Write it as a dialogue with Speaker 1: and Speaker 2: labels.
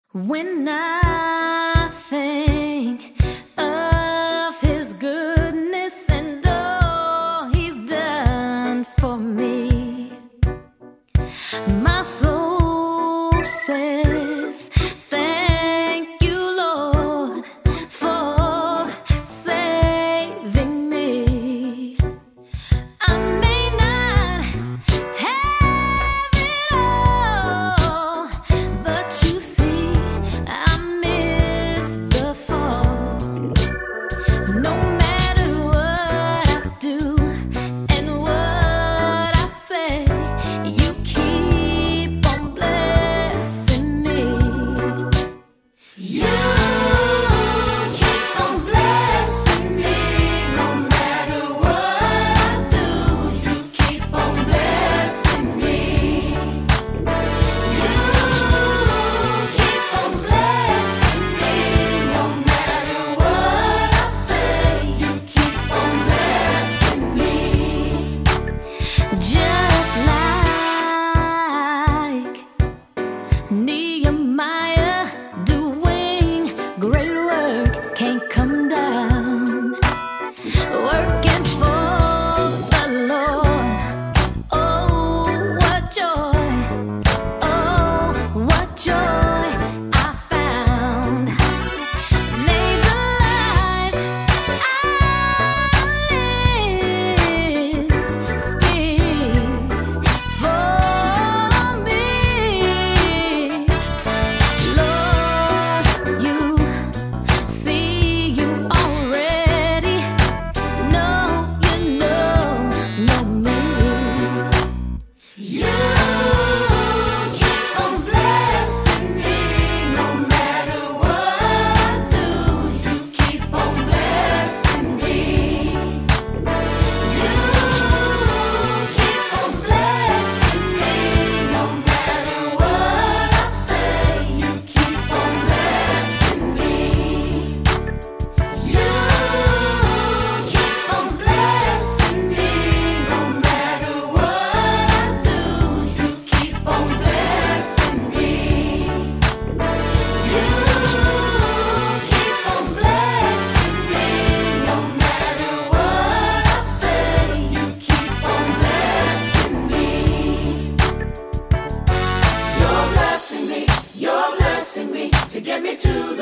Speaker 1: When I think of His goodness and all He's done for me, my soul says, thank you, Lord, for saving me. I may not have it all, but you see, I miss the fall. No matter what I do and what I say, you keep on blessing me. You keep on blessing me. No matter what I do, you keep on blessing me. You keep on blessing me. No matter what I say, you keep on blessing me. Just like Nehemiah doing great work, can't come down, working for the Lord. Oh, what joy! Oh, what joy I found. May the life I live speak for me. Lord, you see, you already know me. You keep on blessing me. No matter what I do, you keep on blessing me. You keep on blessing me. No matter what I say, you keep on blessing me. You keep on blessing me. No matter what I do, you keep on blessing me. You keep on blessing me. No matter what I say, you keep on blessing me. You're blessing me to get me to